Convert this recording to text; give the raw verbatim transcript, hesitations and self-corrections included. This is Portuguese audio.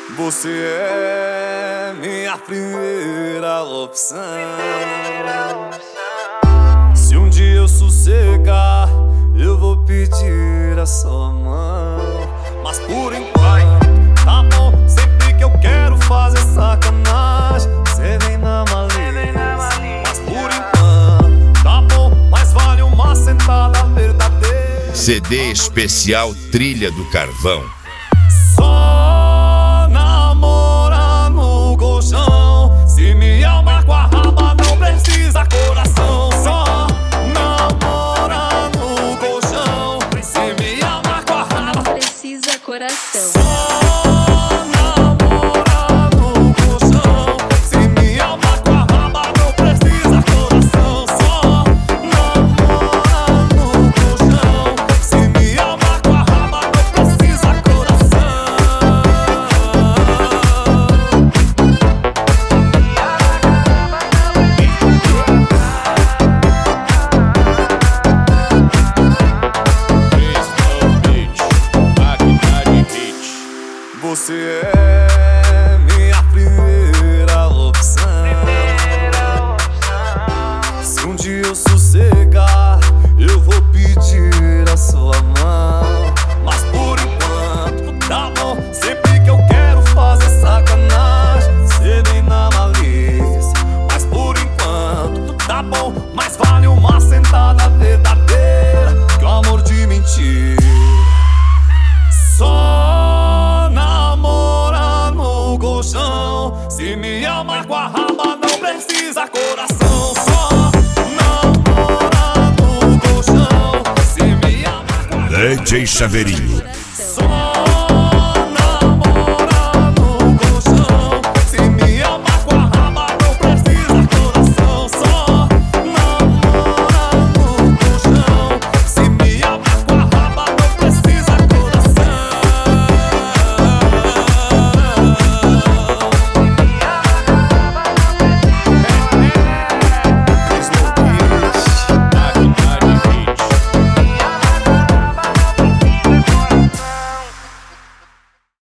Você é minha primeira opção. Se um dia eu sossegar, eu vou pedir a sua mão. Mas por enquanto, tá bom. Sempre que eu quero fazer sacanagem, cê vem na malícia. Mas por enquanto, tá bom. Mas vale uma sentada verdadeira. C D especial Trilha do Carvão. Só namorar no colchão. Se me amar com a raba, não precisa coração. Só namorar no colchão. Se me amar com a raba, não precisa coração. Só namorar no colchão. Se me amar com a raba, não precisa coração. Só namorar no colchão. Se me amar com a raba, não precisa coração. Você é minha primeira opção. Se um dia eu sossegar, eu vou pedir a sua mão. Mas por enquanto, tá bom. Sempre que eu quero fazer sacanagem, cê vem na malícia. Mas por enquanto, tá bom. Mas vale uma sentada verdadeira que o amor de mentira. Só namorar no colchão. Se me amar com a raba, não precisa coração. Só namorar no colchão. Se me amar com a raba, D J Chaveirinho.